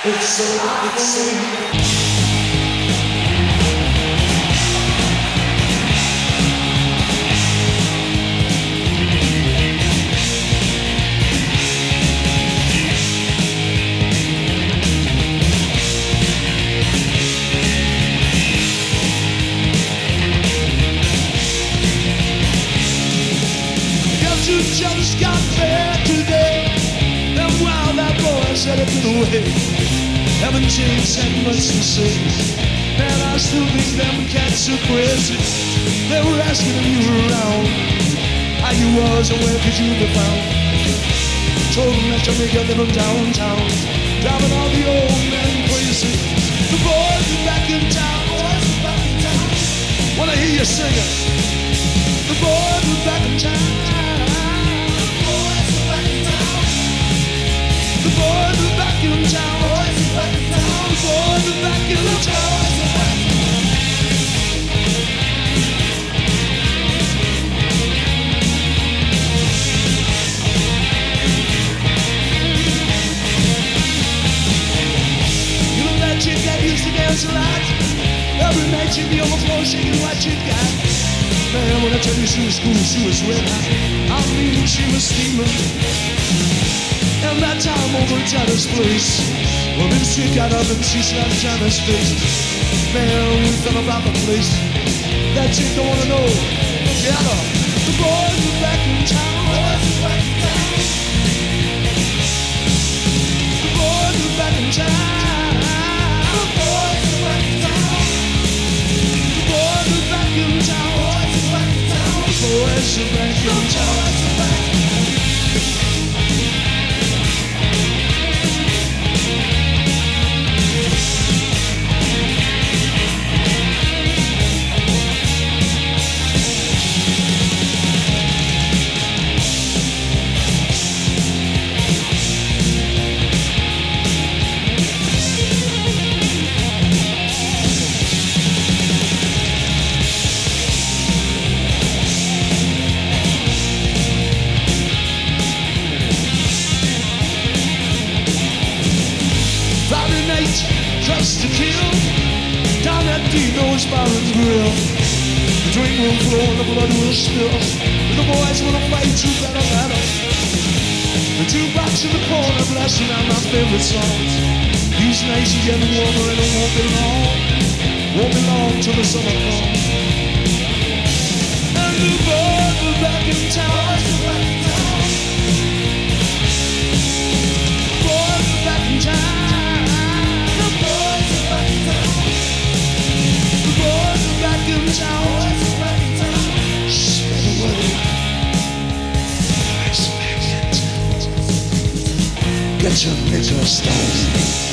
Just got back today, and while that boy said it away, haven't changed that much to say. Man, I still think them cats are crazy. They were asking if you were around, how you was and where could you be found. Told them that you make a living downtown, driving all the old men crazy. The boys are back in town, wanna hear you singing. The boys are back in town. The boys are back in town. Boys are back in town. Boys are back in town. You know that chick that used to dance a lot? Every night she'd be on the floor shaking what she got. Man, when I tell you she was cool, she was red hot. I mean, she was steaming. And that time over at Johnny's place, well, this chick got up and she slapped Johnny's face. Man, we fell about the place. That chick don't wanna know. Get her. The boys are back in town. The boys are back in town. The boys are back in town. The boys are back in town. The boys are back in town. Just to kill down that Dino's Barron's Grill. The drink will flow and the blood will spill. The boys wanna fight you better, better. The jukebox in the corner blasting out my favorite songs. These nights are getting warmer and it won't be long. Won't be long till the summer comes. And the boys are back in town. Boys are back in town. Get your nigger stone.